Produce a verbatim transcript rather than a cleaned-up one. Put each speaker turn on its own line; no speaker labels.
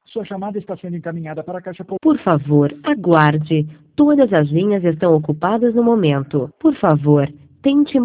Sua chamada está sendo encaminhada para a caixa postal.
Por favor, aguarde. Todas as linhas estão ocupadas no momento. Por favor, tente